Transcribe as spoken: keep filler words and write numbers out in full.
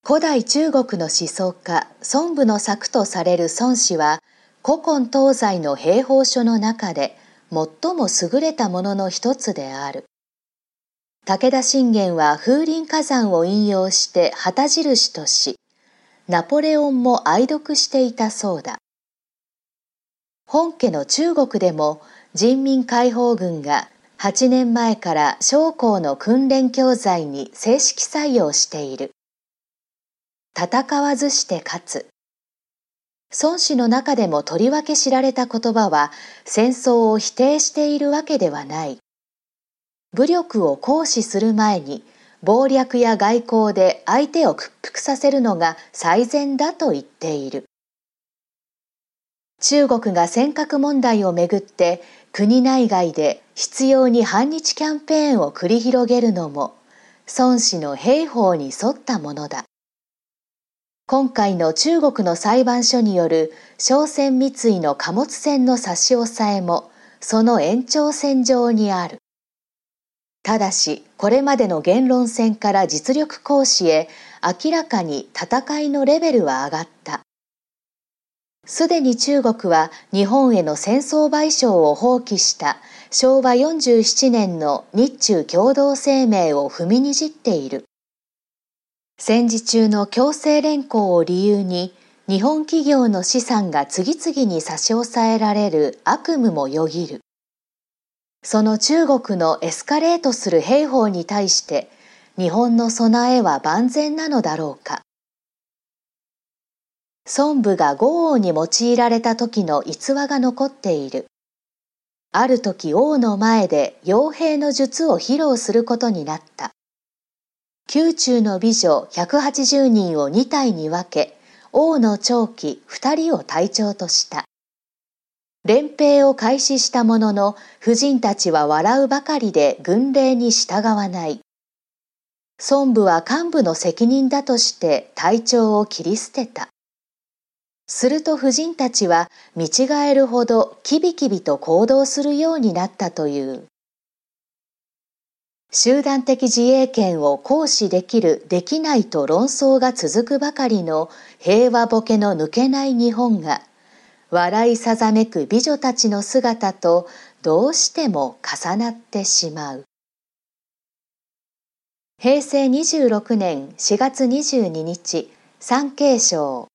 古代中国の思想家孫武の作とされる孫子は、古今東西の兵法書の中で最も優れたものの一つである。武田信玄は風林火山を引用して旗印とし、ナポレオンも愛読していたそうだ。本家の中国でも人民解放軍がはちねんまえから将校の訓練教材に正式採用している。戦わずして勝つ。孫子の中でもとりわけ知られた言葉は、戦争を否定しているわけではない。武力を行使する前に、謀略や外交で相手を屈服させるのが最善だと言っている。中国が尖閣問題をめぐって国内外で執拗に反日キャンペーンを繰り広げるのも孫子の兵法に沿ったものだ。今回の中国の裁判所による商船三井の貨物船の差し押さえもその延長線上にある。ただしこれまでの言論戦から実力行使へ明らかに戦いのレベルは上がった。すでに中国は日本への戦争賠償を放棄したしょうわよんじゅうななねんの日中共同声明を踏みにじっている。戦時中の強制連行を理由に日本企業の資産が次々に差し押さえられる悪夢もよぎる。その中国のエスカレートする兵法に対して日本の備えは万全なのだろうか。孫武が豪王に用いられた時の逸話が残っている。ある時王の前で傭兵の術を披露することになった。宮中の美女ひゃくはちじゅうにんをに隊に分け、王の長騎ふたりを隊長とした。連兵を開始したものの、婦人たちは笑うばかりで軍令に従わない。孫武は幹部の責任だとして隊長を切り捨てた。すると婦人たちは見違えるほどキビキビと行動するようになったという。集団的自衛権を行使できるできないと論争が続くばかりの平和ボケの抜けない日本が、笑いさざめく美女たちの姿とどうしても重なってしまう。へいせいにじゅうろくねんしがつにじゅうににち、産経省